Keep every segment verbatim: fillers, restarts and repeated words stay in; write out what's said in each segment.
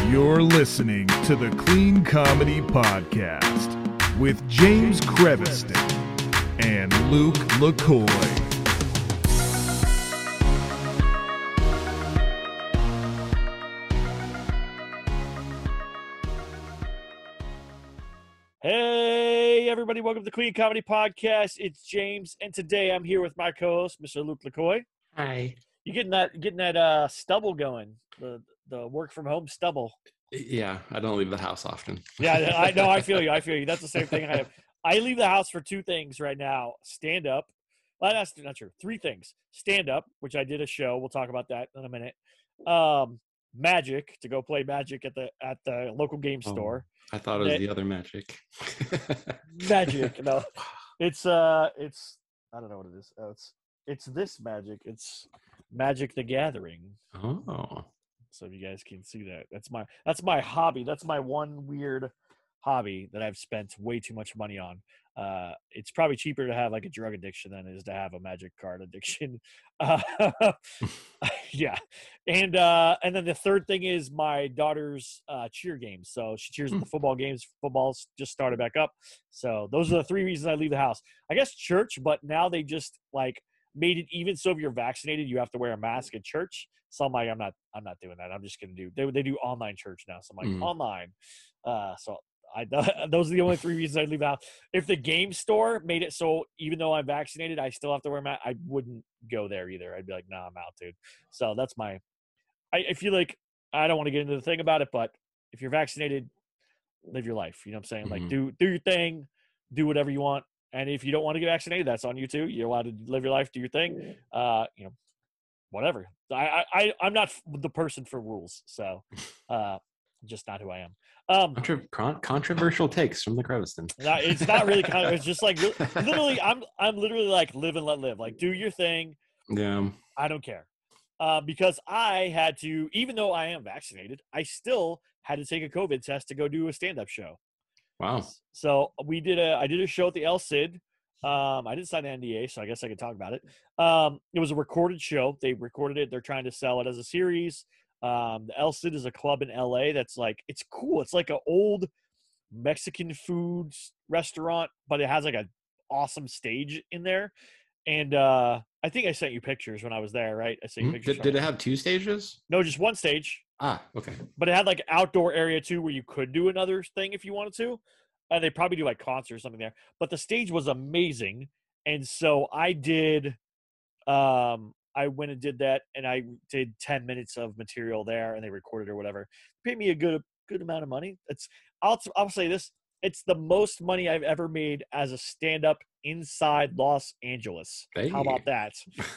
You're listening to the Clean Comedy Podcast with James Creviston and Luke LaCoy. Hey, everybody. Welcome to the Clean Comedy Podcast. It's James, and today I'm here with my co-host, Mister Luke LaCoy. Hi. You getting that getting that uh, stubble going, the the work from home stubble. Yeah, I don't leave the house often. Yeah, I know. I feel you. I feel you. That's the same thing I have. I leave the house for two things right now. Stand up. Well, that's not true. Three things. Stand up, which I did a show. We'll talk about that in a minute. Um, Magic, to go play Magic at the at the local game store. Oh, I thought it was that, the other Magic. Magic. No, it's uh, it's I don't know what it is. Uh, it's it's this Magic. It's Magic the Gathering. Oh. So if you guys can see that, that's my that's my hobby. That's my one weird hobby that I've spent way too much money on. Uh, it's probably cheaper to have like a drug addiction than it is to have a Magic card addiction. Uh, yeah, and uh, and then the third thing is my daughter's uh, cheer games. So she cheers at the football games. Football's just started back up. So those are the three reasons I leave the house. I guess church, but now they just like made it even so if you're vaccinated, you have to wear a mask at church. So I'm like, I'm not, I'm not doing that. I'm just gonna do. They they do online church now, so I'm like mm. online. Uh, so I those are the only three reasons I leave out. If the game store made it so even though I'm vaccinated, I still have to wear a mask, I wouldn't go there either. I'd be like, nah, I'm out, dude. So that's my. I, I feel like I don't want to get into the thing about it, but if you're vaccinated, live your life. You know what I'm saying? Mm-hmm. Like do do your thing, do whatever you want. And if you don't want to get vaccinated, that's on you too. You're allowed to live your life, do your thing. Uh, you know, whatever. I, I, I'm not the person for rules, so uh, just not who I am. Um, Contra- controversial takes from the Creviston. It's not really kind of. It's just like literally, I'm I'm literally like live and let live. Like do your thing. Yeah. I don't care. Uh, because I had to, even though I am vaccinated, I still had to take a COVID test to go do a stand-up show. Wow. So we did a, I did a show at the El Cid. Um, I didn't sign an N D A, so I guess I could talk about it. Um, it was a recorded show. They recorded it. They're trying to sell it as a series. Um, the El Cid is a club in L A that's like, it's cool. It's like an old Mexican food restaurant, but it has like an awesome stage in there. And uh, I think I sent you pictures when I was there, right? I sent you mm-hmm. pictures. Did, did it have two stages? No, just one stage. Ah, okay. But it had like an outdoor area too where you could do another thing if you wanted to. And they probably do like concerts or something there. But the stage was amazing. And so I did um I went and did that, and I did ten minutes of material there, and they recorded or whatever. Paid me a good good amount of money. It's I'll I'll say this. It's the most money I've ever made as a stand-up inside Los Angeles. Hey. How about that?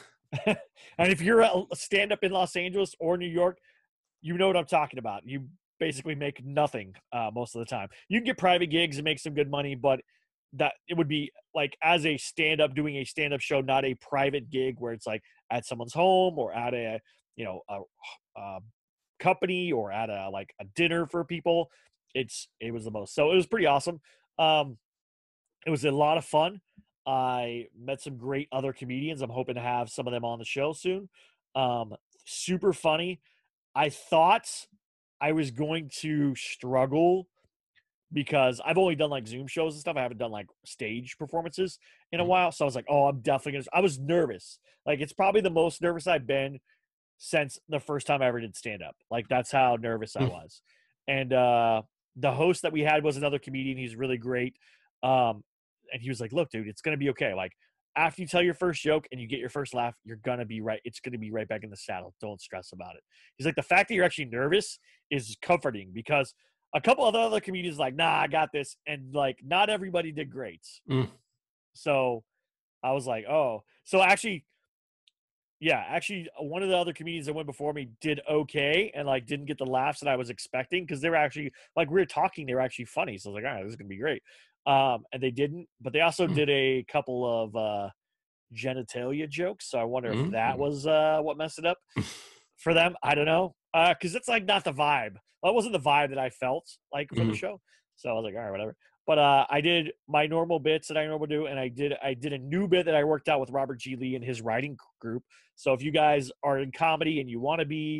And if you're a stand-up in Los Angeles or New York, you know what I'm talking about. You basically make nothing uh, most of the time. You can get private gigs and make some good money, but that it would be like as a stand-up doing a stand-up show, not a private gig where it's like at someone's home or at a, you know, a, a company or at a, like a dinner for people. It's, it was the most, so it was pretty awesome. Um, it was a lot of fun. I met some great other comedians. I'm hoping to have some of them on the show soon. Um, super funny. I thought I was going to struggle because I've only done like Zoom shows and stuff. I haven't done like stage performances in a while. So I was like, oh, I'm definitely going to, I was nervous. Like it's probably the most nervous I've been since the first time I ever did stand up. Like that's how nervous I was. And uh, the host that we had was another comedian. He's really great. Um, and he was like, look, dude, it's going to be okay. Like after you tell your first joke and you get your first laugh, you're going to be right. It's going to be right back in the saddle. Don't stress about it. He's like, the fact that you're actually nervous is comforting because a couple of other comedians like, nah, I got this. And like, not everybody did great. Mm. So I was like, oh, so actually, yeah, actually one of the other comedians that went before me did okay. And like, didn't get the laughs that I was expecting. Cause they were actually like, we were talking, they were actually funny. So I was like, all right, this is gonna be great. Um, and they didn't, but they also mm. did a couple of, uh, genitalia jokes. So I wonder mm. if that was, uh, what messed it up for them. I don't know. Uh, cause it's like not the vibe. That wasn't the vibe that I felt like for mm-hmm. the show. So I was like, all right, whatever. But uh, I did my normal bits that I normally do, and I did I did a new bit that I worked out with Robert G. Lee and his writing group. So if you guys are in comedy and you want to be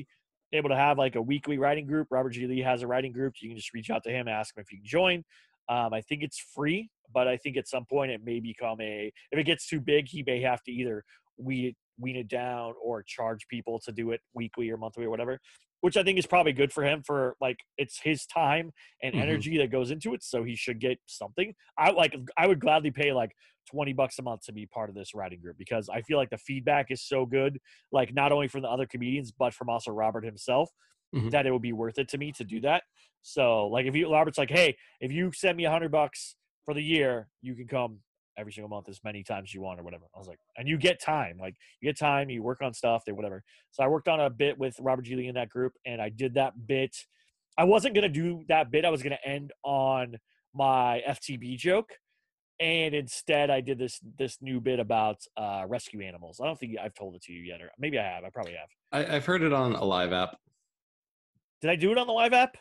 able to have like a weekly writing group. Robert G. Lee has a writing group. You can just reach out to him, ask him if you can join. Um, I think it's free, but I think at some point it may become a, if it gets too big, he may have to either wean, wean it down or charge people to do it weekly or monthly or whatever, which I think is probably good for him for like, it's his time and Mhm. energy that goes into it. So he should get something. I like, I would gladly pay like twenty bucks a month to be part of this writing group because I feel like the feedback is so good, like not only from the other comedians, but from also Robert himself, Mhm. that it would be worth it to me to do that. So like if you, Robert's like, hey, if you send me a hundred bucks for the year, you can come every single month as many times as you want or whatever. I was like, and you get time, like you get time, you work on stuff, or whatever. So I worked on a bit with Robert G. Lee in that group, and I did that bit. I wasn't gonna do that bit. I was gonna end on my F T B joke, and instead I did this this new bit about uh, rescue animals. I don't think I've told it to you yet, or maybe I have. I probably have. I, I've heard it on a live app. Did I do it on the live app?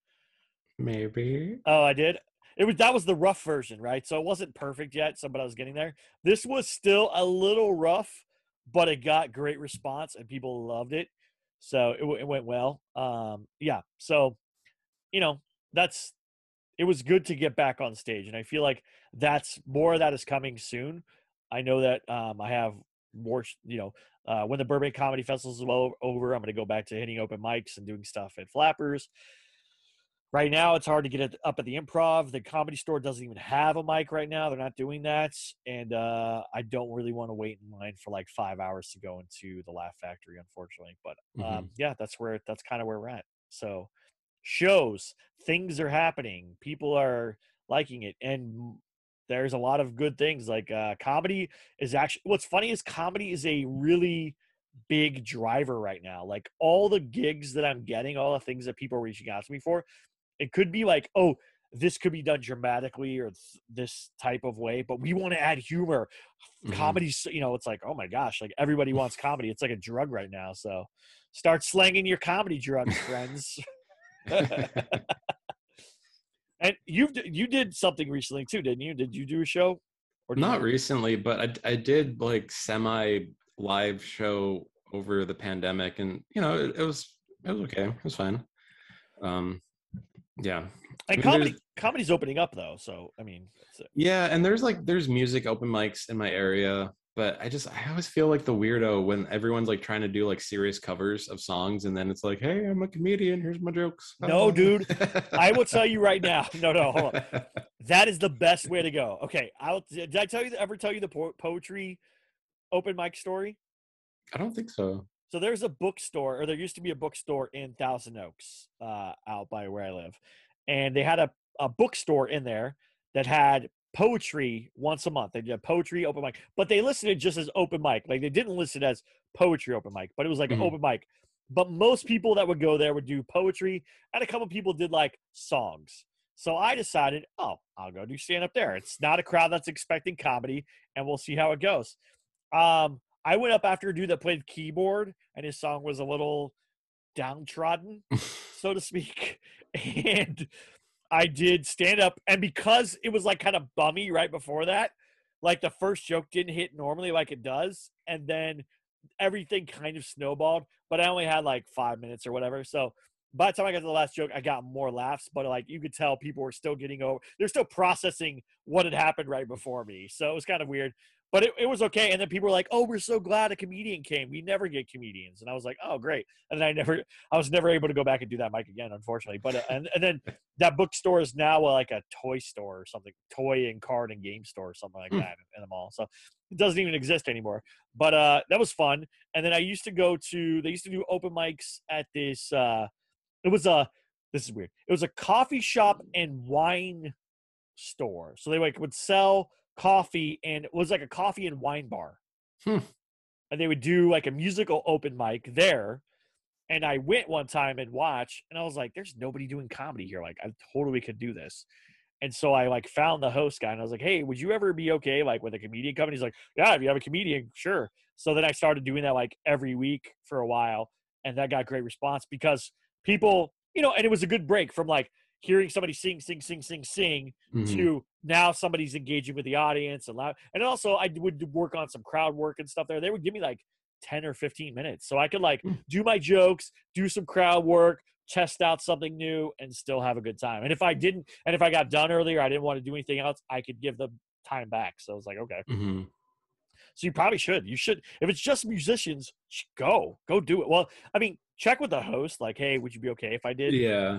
Maybe. Oh, I did. It was that was the rough version, right? So it wasn't perfect yet, so but I was getting there. This was still a little rough, but it got great response and people loved it. So it, w- it went well. Um, yeah. So, you know, that's it was good to get back on stage, and I feel like that's more of that is coming soon. I know that um, I have more, you know, uh, when the Burbank Comedy Festival is well over, I'm going to go back to hitting open mics and doing stuff at Flappers. Right now, it's hard to get it up at the Improv. The Comedy Store doesn't even have a mic right now. They're not doing that. And uh, I don't really want to wait in line for like five hours to go into the Laugh Factory, unfortunately. But um, Mhm. yeah, that's where that's kind of where we're at. So shows, things are happening. People are liking it. And there's a lot of good things. Like uh, comedy is actually, what's funny is comedy is a really big driver right now. Like all the gigs that I'm getting, all the things that people are reaching out to me for, it could be like, oh, this could be done dramatically or th- this type of way, but we want to add humor. Mhm. Comedy's, you know, it's like, oh my gosh, like everybody wants comedy. It's like a drug right now. So start slanging your comedy drugs, friends. And you you did something recently too, didn't you? Did you do a show? Or did Not you, recently, but I, I did like semi live show over the pandemic, and you know it, it was it was okay. It was fine. Um, yeah. I and mean, comedy there's comedy's opening up though. So I mean, it's, uh, yeah, and there's like there's music open mics in my area, but I just I always feel like the weirdo when everyone's like trying to do like serious covers of songs, and then it's like, hey, I'm a comedian. Here's my jokes. no, dude. I will tell you right now. No, no, hold on. That is the best way to go. Okay, I'll. Did I tell you ever tell you the po- poetry open mic story? I don't think so. So there's a bookstore, or there used to be a bookstore in Thousand Oaks, uh, out by where I live, and they had a, a bookstore in there that had poetry once a month. They did poetry open mic, but they listed it just as open mic. Like they didn't list it as poetry open mic, but it was like an Mhm. open mic. But most people that would go there would do poetry, and a couple people did like songs. So I decided, oh, I'll go do stand up there. It's not a crowd that's expecting comedy, and we'll see how it goes. Um, I went up after a dude that played keyboard, and his song was a little downtrodden, so to speak. And I did stand up, and because it was like kind of bummy right before that, like the first joke didn't hit normally like it does, and then everything kind of snowballed. But I only had like five minutes or whatever, so by the time I got to the last joke, I got more laughs. But like you could tell, people were still getting over. They're still processing what had happened right before me, so it was kind of weird. But it, it was okay. And then people were like, "Oh, we're so glad a comedian came. We never get comedians." And I was like, "Oh, great." And then I never, I was never able to go back and do that mic again, unfortunately. But uh, and and then that bookstore is now uh, like a toy store or something, toy and card and game store or something like Hmm. that in the mall. So it doesn't even exist anymore. But uh, that was fun. And then I used to go to, they used to do open mics at this. Uh, it was a, this is weird. It was a coffee shop and wine store. So they like would sell coffee, and it was like a coffee and wine bar. Hmm. And they would do like a musical open mic there. And I went one time and watched, and I was like, there's nobody doing comedy here. Like I totally could do this. And so I like found the host guy, and I was like, hey, would you ever be okay like with a comedian coming? He's like, yeah, if you have a comedian, sure. So then I started doing that like every week for a while, and that got great response because people, you know, and it was a good break from like hearing somebody sing, sing, sing, sing, sing Mhm. to now somebody's engaging with the audience and loud. And also I would work on some crowd work and stuff there. They would give me like ten or fifteen minutes. So I could like Mm. do my jokes, do some crowd work, test out something new, and still have a good time. And if I didn't, and if I got done earlier, I didn't want to do anything else, I could give them time back. So I was like, okay. hmm So you probably should. You should. If it's just musicians, sh- go. Go do it. Well, I mean, check with the host. Like, hey, would you be okay if I did? Yeah.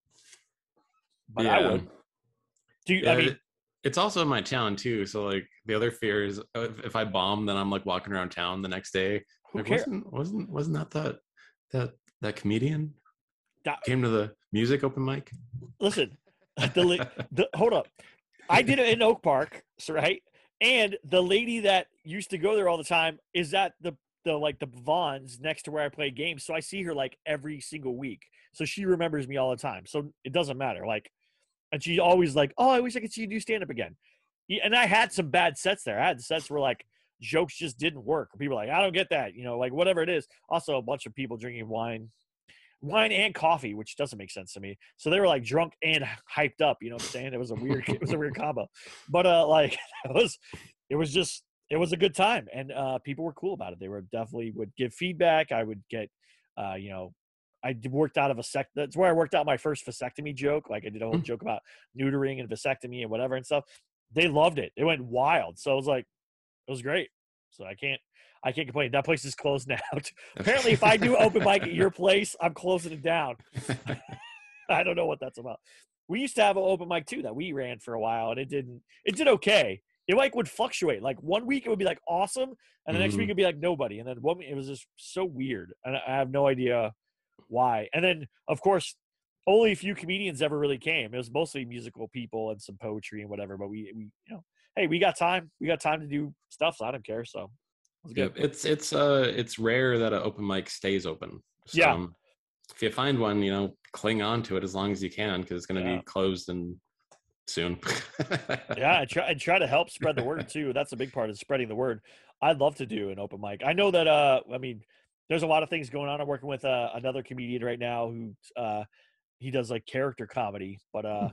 But yeah. I would. Do you, Yeah, I mean, it- it's also in my town too. So like the other fear is uh, if, if I bomb, then I'm like walking around town the next day. who Like, cares? wasn't wasn't wasn't that that that that comedian That- came to the music open mic? Listen, the, la- the hold up. I did it in Oak Park, so right? And the lady that used to go there all the time is at the the like the Vons next to where I play games. So I see her like every single week. So she remembers me all the time. So it doesn't matter. Like, and she's always like, "Oh, I wish I could see you do stand up again." Yeah, and I had some bad sets there. I had sets where like jokes just didn't work. People were like, "I don't get that," you know, like whatever it is. Also, a bunch of people drinking wine, wine and coffee, which doesn't make sense to me. So they were like drunk and hyped up. You know what I'm saying? It was a weird, it was a weird combo. But uh, like it was, it was just, it was a good time, and uh, people were cool about it. They were definitely would give feedback. I would get, uh, you know. I d- worked out of a sec. That's where I worked out my first vasectomy joke. Like I did a whole Mm. joke about neutering and vasectomy and whatever and stuff. They loved it. It went wild. So it was like, it was great. So I can't, I can't complain. That place is closed now. Apparently, if I do open mic at your place, I'm closing it down. I don't know what that's about. We used to have an open mic too that we ran for a while, and it didn't. It did okay. It like would fluctuate. Like one week it would be like awesome, and the next Mhm. week it'd be like nobody. And then one, it was just so weird, and I have no idea why. And then of course, only a few comedians ever really came. It was mostly musical people and some poetry and whatever. But we, we you know, hey, we got time. We got time to do stuff. So I don't care. So it was good. Yep. It's it's uh it's rare that an open mic stays open. So, Yeah. um, if you find one, you know, cling on to it as long as you can because it's going to Yeah. be closed and soon. Yeah, and try and try to help spread the word too. That's a big part of spreading the word. I'd love to do an open mic. I know that. Uh, I mean, there's a lot of things going on. I'm working with uh, another comedian right now who uh, he does like character comedy, but uh,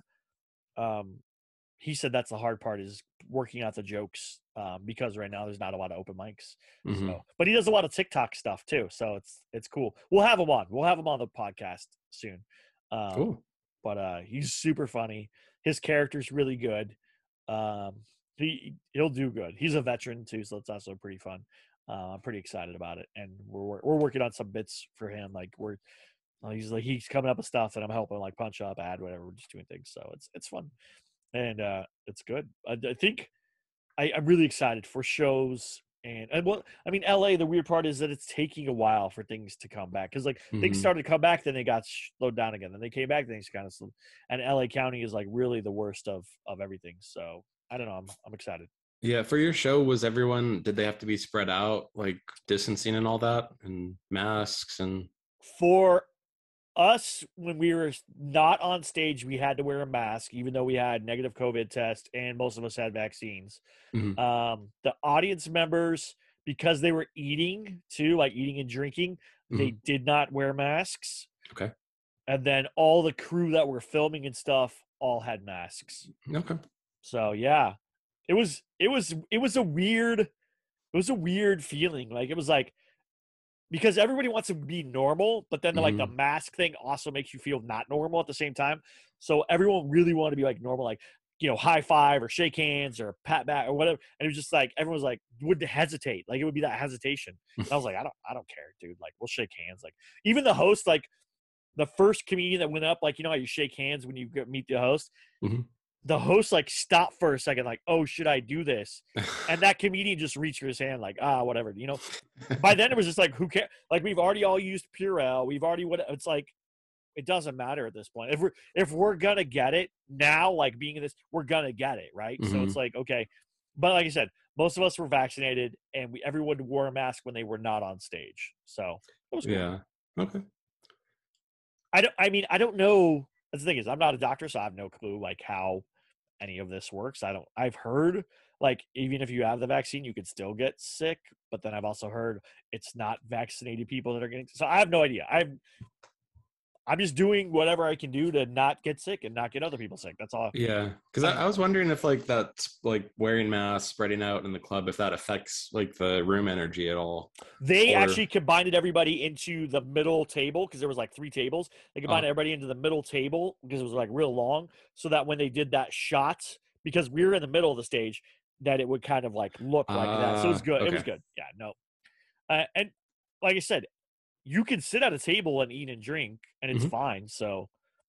um, he said that's the hard part is working out the jokes um, because right now there's not a lot of open mics. Mhm. So, but he does a lot of TikTok stuff too, so it's it's cool. We'll have him on. We'll have him on the podcast soon. Um, Cool. But uh, he's super funny. His character's really good. Um, he he'll do good. He's a veteran too, so it's also pretty fun. Uh, I'm pretty excited about it, and we're wor- we're working on some bits for him. Like we're uh, he's like he's coming up with stuff, and I'm helping like punch up, add whatever. We're just doing things, so it's it's fun, and uh, it's good. I, I think I, I'm really excited for shows. And, and well, I mean, L A. The weird part is that it's taking a while for things to come back because like things Mhm. started to come back, then they got slowed down again, then they came back, things kind of slowed. And L A County is like really the worst of of everything. So I don't know. I'm I'm excited. Yeah, for your show, was everyone, did they have to be spread out, like distancing and all that, and masks and? For us, when we were not on stage, we had to wear a mask, even though we had negative COVID test and most of us had vaccines. Mhm. Um, the audience members, because they were eating too, like eating and drinking, they did not wear masks. Okay. And then all the crew that were filming and stuff all had masks. Okay. So yeah, it was it was it was a weird it was a weird feeling. Like it was like because everybody wants to be normal, but then the, like the mask thing also makes you feel not normal at the same time. So everyone really wanted to be like normal, like you know, high five or shake hands or pat back or whatever. And it was just like everyone was like would hesitate, like it would be that hesitation. And I was like, I don't, I don't care, dude. Like we'll shake hands. Like even the host, like the first comedian that went up, like you know how you shake hands when you get, meet the host. Mhm. The host like stopped for a second, like, oh, should I do this? And that comedian just reached for his hand, like, ah, whatever, you know. By then it was just like, who cares? Like we've already all used Purell. We've already what? It's like, it doesn't matter at this point. If we're if we're gonna get it now, like being in this, we're gonna get it, right? So Mhm. it's like, okay. But like I said, most of us were vaccinated, and we everyone wore a mask when they were not on stage. So it was cool. Yeah. Okay. I don't. I mean, I don't know. That's the thing is, I'm not a doctor, so I have no clue like how any of this works. I don't. I've heard like even if you have the vaccine, you could still get sick. But then I've also heard it's not vaccinated people that are getting. So I have no idea. I've I'm just doing whatever I can do to not get sick and not get other people sick. That's all. Yeah, because I, I was wondering if like that's like wearing masks, spreading out in the club, if that affects like the room energy at all. They Or- actually combined everybody into the middle table because there was like three tables. They combined Oh. everybody into the middle table because it was like real long, so that when they did that shot, because we were in the middle of the stage, that it would kind of like look like that. So it was Ah, good. It was okay. good. Yeah, no. Uh, and like I said, you can sit at a table and eat and drink, and it's Mhm. fine. So,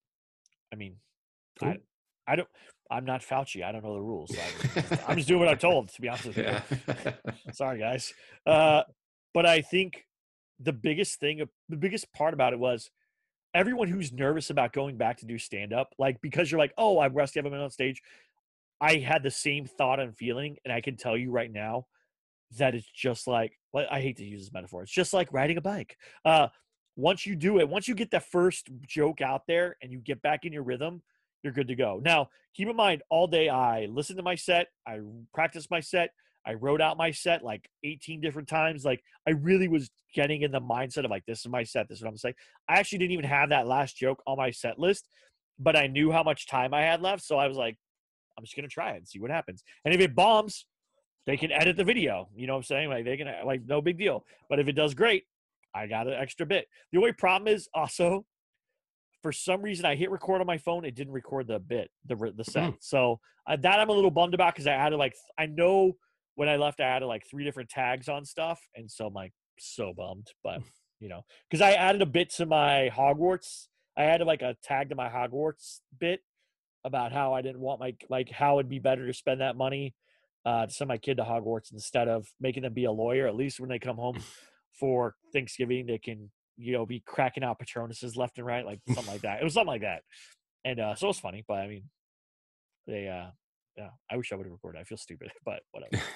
I mean, I, Cool. I don't. I'm not Fauci. I don't know the rules. So I'm, just, I'm just doing what I'm told. To be honest with you. Yeah. Sorry, guys. Uh, but I think the biggest thing, the biggest part about it was everyone who's nervous about going back to do stand up, like because you're like, oh, I'm rusty, I haven't been on stage. I had the same thought and feeling, and I can tell you right now that it's just like, well, I hate to use this metaphor. It's just like riding a bike. Uh, once you do it, once you get that first joke out there and you get back in your rhythm, you're good to go. Now, keep in mind, all day I listened to my set, I practiced my set, I wrote out my set like eighteen different times. Like I really was getting in the mindset of like, this is my set, this is what I'm saying. I actually didn't even have that last joke on my set list, but I knew how much time I had left. So I was like, I'm just going to try it and see what happens. And if it bombs, they can edit the video. You know what I'm saying? Like they can, like, no big deal. But if it does great, I got an extra bit. The only problem is also, for some reason, I hit record on my phone. It didn't record the bit, the the set. Hmm. So uh, that I'm a little bummed about because I added like, I know when I left, I added like three different tags on stuff. And so I'm like so bummed. But, you know, because I added a bit to my Hogwarts. I added like a tag to my Hogwarts bit about how I didn't want my, like how it'd be better to spend that money uh, to send my kid to Hogwarts instead of making them be a lawyer. At least when they come home for Thanksgiving, they can, you know, be cracking out Patronuses left and right, like something like that. It was something like that. And uh, so it was funny, but I mean, they, uh, yeah, I wish I would have recorded. I feel stupid, but whatever.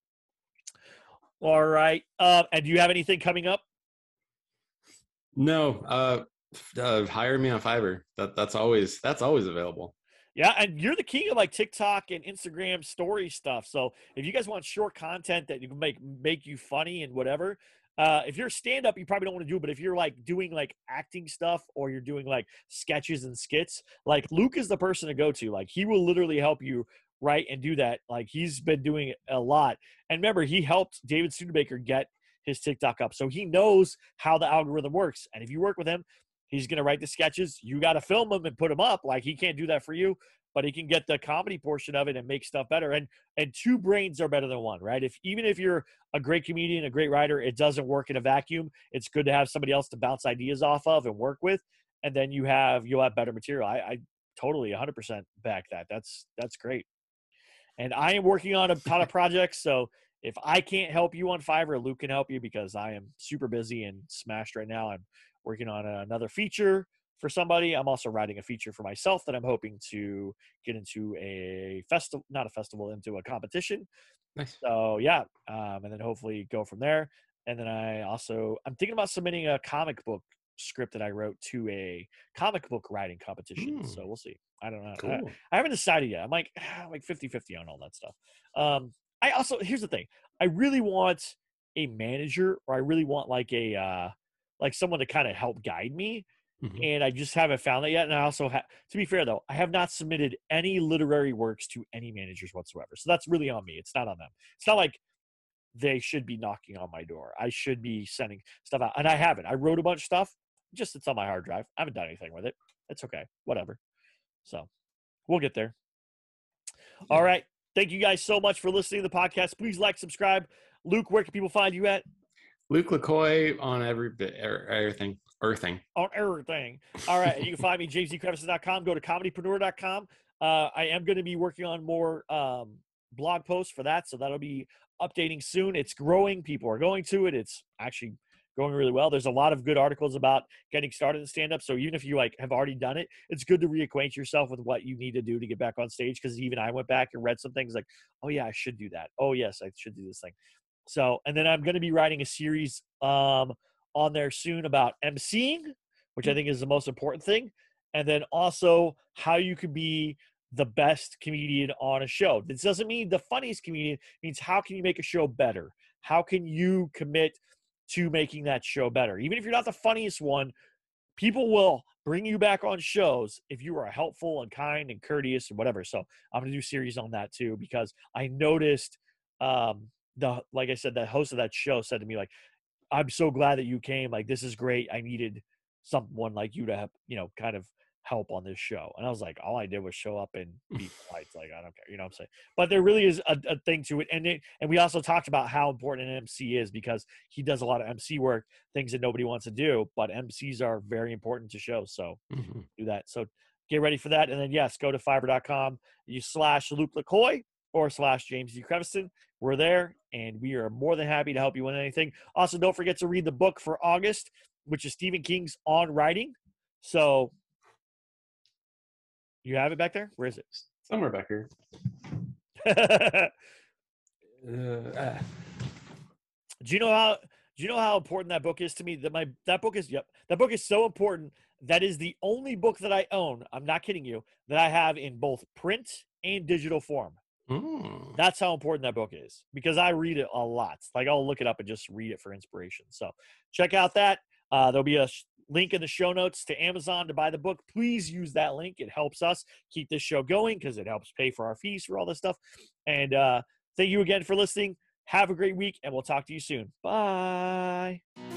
All right. Uh, and do you have anything coming up? No, uh, uh, hire me on Fiverr. That that's always that's always available. Yeah, and you're the king of like TikTok and Instagram story stuff. So if you guys want short content that you can make make you funny and whatever, uh, if you're stand up, you probably don't want to do it. But if you're like doing like acting stuff or you're doing like sketches and skits, like Luke is the person to go to. Like he will literally help you write and do that. Like he's been doing it a lot. And remember, he helped David Studebaker get his TikTok up, so he knows how the algorithm works. And if you work with him, he's going to write the sketches. You got to film them and put them up. Like he can't do that for you, but he can get the comedy portion of it and make stuff better. And and two brains are better than one, right? If even if you're a great comedian, a great writer, it doesn't work in a vacuum. It's good to have somebody else to bounce ideas off of and work with, and then you have you'll have better material. I, I totally one hundred percent back that. That's that's great. And I am working on a ton of projects, so if I can't help you on Fiverr, Luke can help you because I am super busy and smashed right now. I'm working on another feature for somebody. I'm also writing a feature for myself that I'm hoping to get into a festival, not a festival, into a competition. Nice. So yeah, um, and then hopefully go from there. And then I also, I'm thinking about submitting a comic book script that I wrote to a comic book writing competition. Hmm. So we'll see. I don't know. Cool. I, I haven't decided yet. I'm like, I'm like fifty-fifty on all that stuff. Um, I also, here's the thing. I really want a manager, or I really want like a, uh, like someone to kind of help guide me. Mhm. And I just haven't found that yet. And I also have, to be fair though, I have not submitted any literary works to any managers whatsoever. So that's really on me. It's not on them. It's not like they should be knocking on my door. I should be sending stuff out. And I haven't. I wrote a bunch of stuff. Just it's on my hard drive. I haven't done anything with it. It's okay. Whatever. So we'll get there. All right. Thank you guys so much for listening to the podcast. Please like, subscribe. Luke, where can people find you at? Luke LaCoy on every bit, er- everything, earthing. On everything. All right. And you can find me at james d crevice dot com. Go to comedypreneur dot com. Uh, I am going to be working on more um, blog posts for that. So that'll be updating soon. It's growing. People are going to it. It's actually going really well. There's a lot of good articles about getting started in stand-up. So even if you like have already done it, it's good to reacquaint yourself with what you need to do to get back on stage. Because even I went back and read some things like, oh yeah, I should do that. Oh yes, I should do this thing. So, and then I'm going to be writing a series um, on there soon about emceeing, which I think is the most important thing. And then also how you can be the best comedian on a show. This doesn't mean the funniest comedian. It means how can you make a show better? How can you commit to making that show better? Even if you're not the funniest one, people will bring you back on shows if you are helpful and kind and courteous and whatever. So I'm going to do series on that too, because I noticed um, the, like I said, the host of that show said to me, like, I'm so glad that you came. Like, this is great. I needed someone like you to have, you know, kind of help on this show. And I was like, all I did was show up and be polite. Like, I don't care. You know what I'm saying? But there really is a, a thing to it. And it, and we also talked about how important an M C is, because he does a lot of M C work, things that nobody wants to do, but M Cs are very important to shows. So Mm-hmm. do that. So get ready for that. And then, yes, go to fiverr dot com. You slash Luke LaCoy or slash James D. Creviston. We're there, and we are more than happy to help you with anything. Also, don't forget to read the book for August, which is Stephen King's On Writing. So you have it back there? Where is it? Somewhere back here. Uh, ah. Do you know how do you know how important that book is to me? That my that book is yep. That book is so important. That is the only book that I own, I'm not kidding you, that I have in both print and digital form. Mm. That's how important that book is, because I read it a lot. Like, I'll look it up and just read it for inspiration. So check out that. Uh, there'll be a sh- link in the show notes to Amazon to buy the book. Please use that link. It helps us keep this show going, because it helps pay for our fees for all this stuff. And uh, thank you again for listening. Have a great week, and we'll talk to you soon. Bye.